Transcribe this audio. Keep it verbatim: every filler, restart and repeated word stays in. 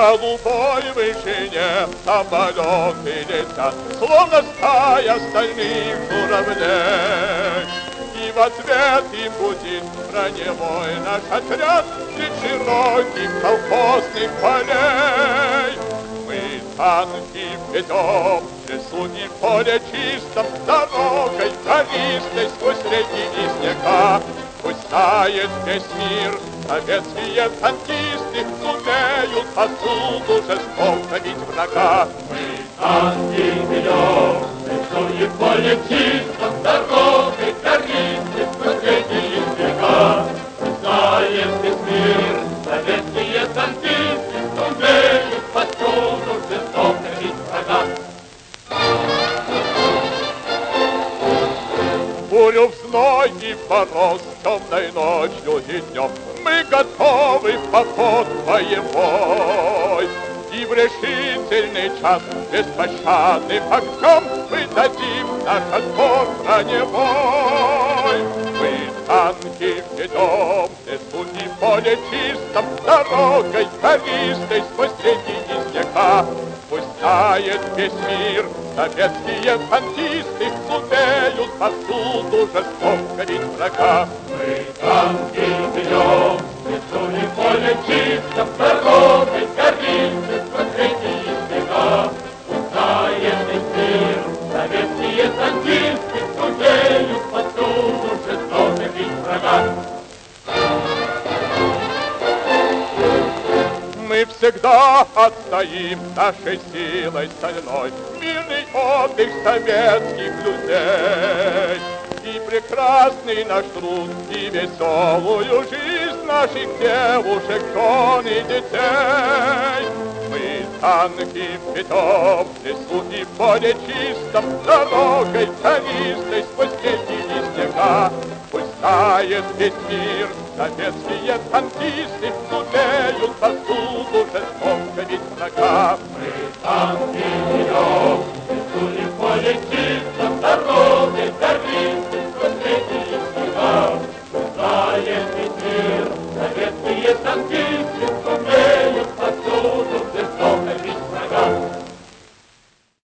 голубой вышине самолеты летят, словно стая стальных журавлей. И в ответ им гудит броневой наш отряд средь широких колхозных полей. Мы танки ведем в лесу и поле чистом, дорогой гористой сквозь реки и снега. Пусть тает весь мир, советские танкисты сумеют посуду жестоко бить врага. Мы танки ведем, в лесу и поле чистом, дорогой гористой сквозь реки и снега. Пусть тает весь мир, советские танкисты сумеют посуду жестоко бить врага. Бурю в зной и в мороз, темной ночью и днем мы готовы в поход боевой. И в решительный час беспощадным огнем мы дадим наш отпор броневой. Мы танки ведем в лесу и поле чистом, дорогой гористой сквозь реки и снега. Пусть тает весь мир, советские танкисты сумеют повсюду жестоко бить врага. Мы танки ведем, в лесу и поле чистом, дорогой гористой сквозь реки и снега. Пусть тает весь мир, советские танкисты сумеют повсюду жестоко бить врага. Мы всегда отстоим нашей силой стальной мирный отдых советских людей. И прекрасный наш труд, и веселую жизнь наших девушек, жен и детей. Мы танки ведем в лесу и поле чистом, дорогой гористой сквозь реки и снега. Пусть тает весь мир, советские танкисты сумеют повсюду жестоко бить врага. Мы танки ведем, в лесу и поле чистом, дорогой гористой сквозь реки и снега. Пусть тает весь мир, советские танкисты